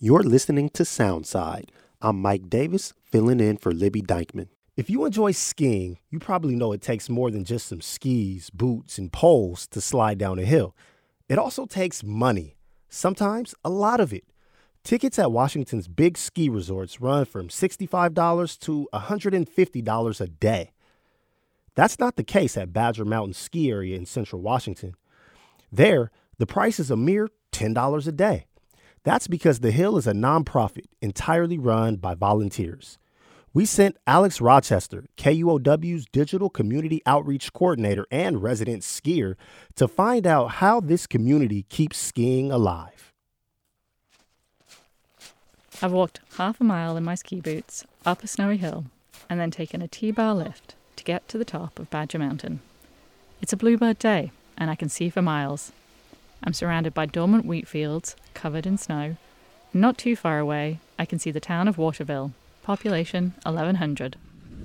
You're listening to Soundside. I'm Mike Davis, filling in for Libby Dykeman. If you enjoy skiing, you probably know it takes more than just some skis, boots, and poles to slide down a hill. It also takes money, sometimes a lot of it. Tickets at Washington's big ski resorts run from $65 to $150 a day. That's not the case at Badger Mountain Ski Area in Central Washington. There, the price is a mere $10 a day. That's because the Hill is a nonprofit entirely run by volunteers. We sent Alex Rochester, KUOW's Digital Community Outreach Coordinator and resident skier, to find out how this community keeps skiing alive. I've walked half a mile in my ski boots up a snowy hill and then taken a T-bar lift to get to the top of Badger Mountain. It's a bluebird day and I can see for miles. I'm surrounded by dormant wheat fields covered in snow. Not too far away, I can see the town of Waterville, population 1,100.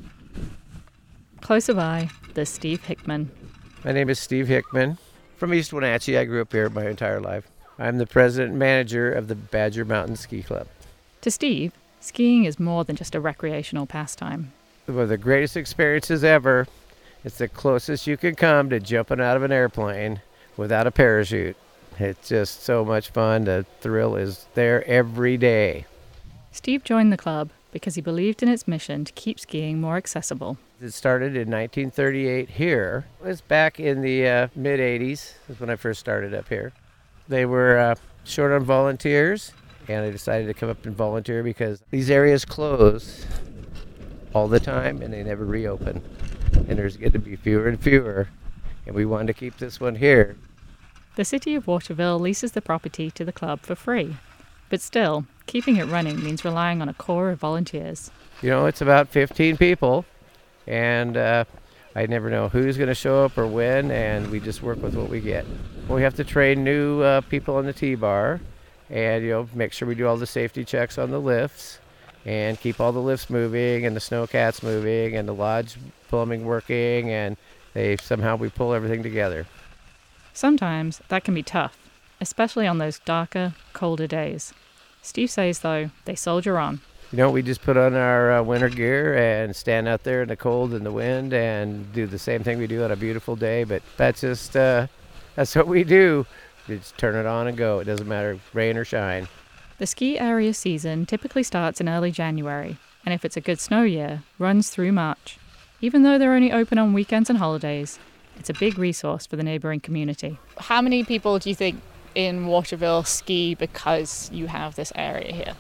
Closer by, there's Steve Hickman. My name is Steve Hickman. From East Wenatchee. I grew up here my entire life. I'm the president and manager of the Badger Mountain Ski Club. To Steve, skiing is more than just a recreational pastime. One of the greatest experiences ever. It's the closest you can come to jumping out of an airplane without a parachute. It's just so much fun. The thrill is there every day. Steve joined the club because he believed in its mission to keep skiing more accessible. It started in 1938 here. It was back in the mid-'80s is when I first started up here. They were short on volunteers, and I decided to come up and volunteer because these areas close all the time and they never reopen. And there's going to be fewer and fewer, and we wanted to keep this one here. The city of Waterville leases the property to the club for free. But still, keeping it running means relying on a core of volunteers. You know, it's about 15 people, and I never know who's going to show up or when, and we just work with what we get. We have to train new people on the T-bar, and make sure we do all the safety checks on the lifts, and keep all the lifts moving, and the snowcats moving, and the lodge plumbing working, and we pull everything together. Sometimes that can be tough, especially on those darker, colder days. Steve says, though, they soldier on. We just put on our winter gear and stand out there in the cold and the wind and do the same thing we do on a beautiful day, but that's what we do. Just turn it on and go. It doesn't matter, rain or shine. The ski area season typically starts in early January, and if it's a good snow year, runs through March. Even though they're only open on weekends and holidays, it's a big resource for the neighbouring community. How many people do you think in Waterville ski because you have this area here?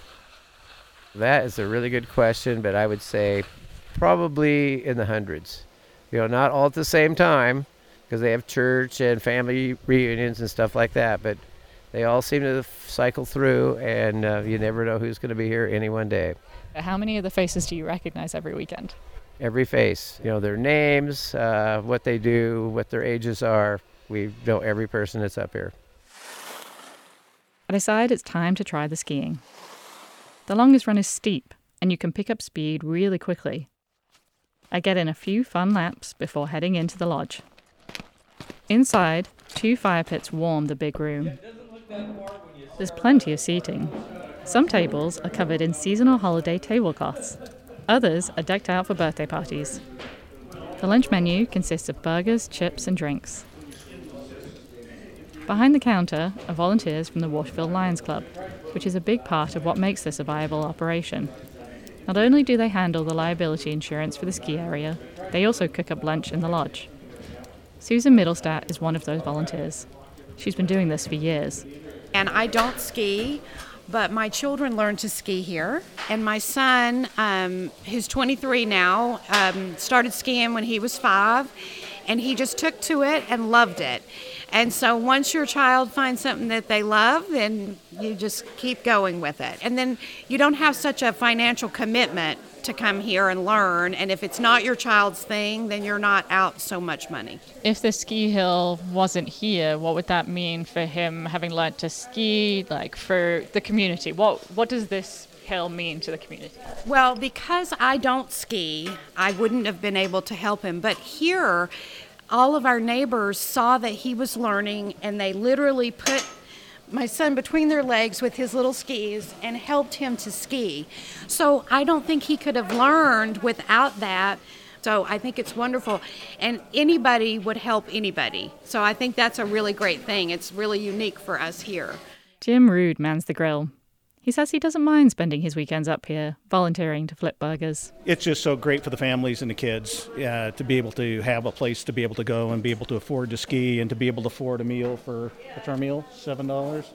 That is a really good question, but I would say probably in the hundreds. Not all at the same time, because they have church and family reunions and stuff like that, but they all seem to cycle through, and you never know who's going to be here any one day. How many of the faces do you recognize every weekend? Every face. Their names, what they do, what their ages are. We know every person that's up here. I decide it's time to try the skiing. The longest run is steep, and you can pick up speed really quickly. I get in a few fun laps before heading into the lodge. Inside, 2 fire pits warm the big room. There's plenty of seating. Some tables are covered in seasonal holiday tablecloths. Others are decked out for birthday parties. The lunch menu consists of burgers, chips, and drinks. Behind the counter are volunteers from the Waterville Lions Club, which is a big part of what makes this a viable operation. Not only do they handle the liability insurance for the ski area, they also cook up lunch in the lodge. Susan Middlestat is one of those volunteers. She's been doing this for years. And I don't ski, but my children learned to ski here. And my son, who's 23 now, started skiing when he was 5, and he just took to it and loved it. And so once your child finds something that they love, then you just keep going with it. And then you don't have such a financial commitment to come here and learn. And if it's not your child's thing, then you're not out so much money. If the ski hill wasn't here, what would that mean for him having learned to ski, for the community? What does this hill mean to the community? Well, because I don't ski, I wouldn't have been able to help him. But here, all of our neighbors saw that he was learning, and they literally put my son between their legs with his little skis and helped him to ski. So I don't think he could have learned without that. So I think it's wonderful. And anybody would help anybody. So I think that's a really great thing. It's really unique for us here. Jim Rood mans the grill. He says he doesn't mind spending his weekends up here, volunteering to flip burgers. It's just so great for the families and the kids to be able to have a place to be able to go and be able to afford to ski and to be able to afford a meal for, what's our meal, $7?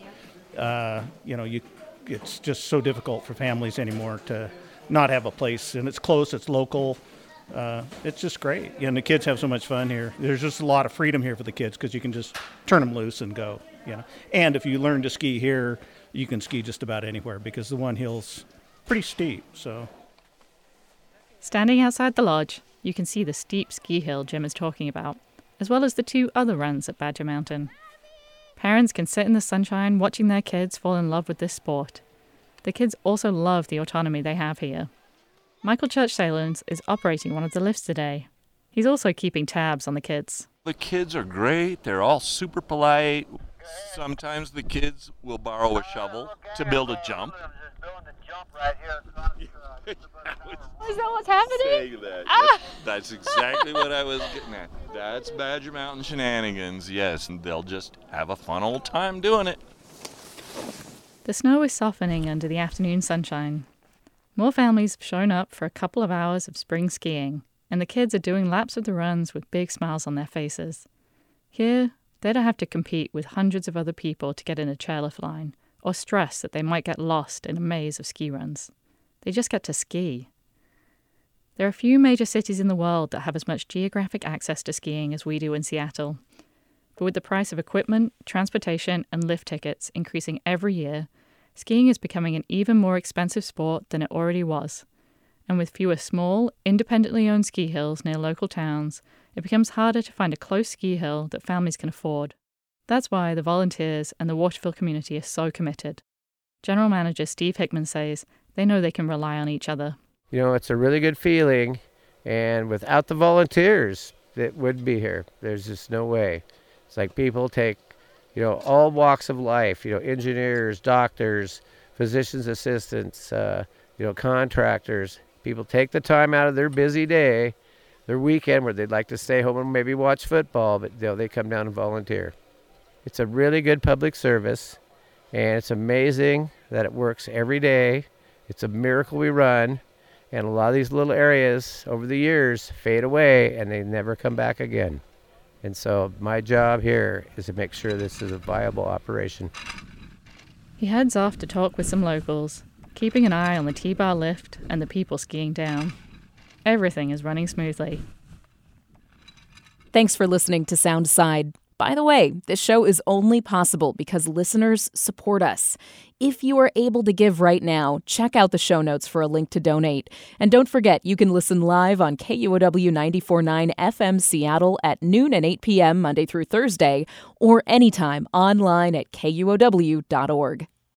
It's just so difficult for families anymore to not have a place. And it's close, it's local. It's just great. And the kids have so much fun here. There's just a lot of freedom here for the kids because you can just turn them loose and go. And if you learn to ski here, you can ski just about anywhere because the one hill's pretty steep. So, standing outside the lodge, you can see the steep ski hill Jim is talking about, as well as the 2 other runs at Badger Mountain. Parents can sit in the sunshine watching their kids fall in love with this sport. The kids also love the autonomy they have here. Michael Church-Salins is operating one of the lifts today. He's also keeping tabs on the kids. The kids are great. They're all super polite. Sometimes the kids will borrow a shovel to build a jump. Is that what's happening? That's exactly what I was getting at. That's Badger Mountain shenanigans, yes, and they'll just have a fun old time doing it. The snow is softening under the afternoon sunshine. More families have shown up for a couple of hours of spring skiing, and the kids are doing laps of the runs with big smiles on their faces. Here, they don't have to compete with hundreds of other people to get in a chairlift line, or stress that they might get lost in a maze of ski runs. They just get to ski. There are few major cities in the world that have as much geographic access to skiing as we do in Seattle. But with the price of equipment, transportation, and lift tickets increasing every year, skiing is becoming an even more expensive sport than it already was. And with fewer small, independently owned ski hills near local towns, it becomes harder to find a close ski hill that families can afford. That's why the volunteers and the Waterville community are so committed. General Manager Steve Hickman says they know they can rely on each other. It's a really good feeling, and without the volunteers that would be here, there's just no way. It's like people take, all walks of life, engineers, doctors, physician's assistants, contractors. People take the time out of their busy day, their weekend where they'd like to stay home and maybe watch football, but they come down and volunteer. It's a really good public service, and it's amazing that it works every day. It's a miracle we run, and a lot of these little areas over the years fade away and they never come back again. And so my job here is to make sure this is a viable operation. He heads off to talk with some locals, keeping an eye on the T-bar lift and the people skiing down. Everything is running smoothly. Thanks for listening to Soundside. By the way, this show is only possible because listeners support us. If you are able to give right now, check out the show notes for a link to donate. And don't forget, you can listen live on KUOW 94.9 FM Seattle at noon and 8 p.m. Monday through Thursday, or anytime online at KUOW.org.